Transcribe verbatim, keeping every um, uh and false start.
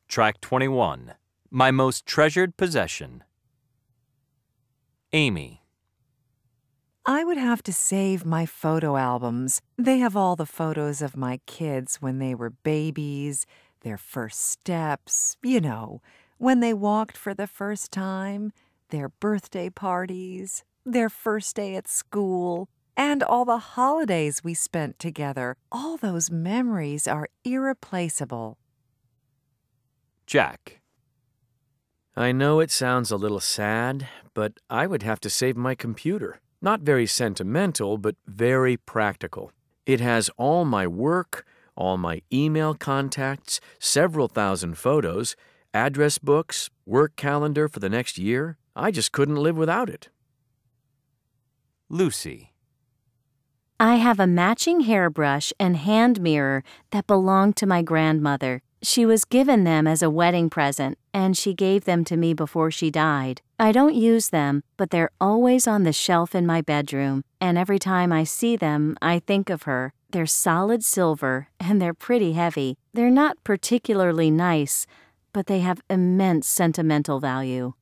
Track twenty-one. My most treasured possession. Amy. I would have to save my photo albums. They have all the photos of my kids when they were babies, their first steps, you know, when they walked for the first time, their birthday parties, their first day at school, and all the holidays we spent together. All those memories are irreplaceable. Jack. I know it sounds a little sad, but I would have to save my computer. Not very sentimental, but very practical. It has all my work, all my email contacts, several thousand photos, address books, work calendar for the next year. I just couldn't live without it. Lucy. I have a matching hairbrush and hand mirror that belonged to my grandmother. She was given them as a wedding present, and she gave them to me before she died. I don't use them, but they're always on the shelf in my bedroom, and every time I see them, I think of her. They're solid silver, and they're pretty heavy. They're not particularly nice, but they have immense sentimental value.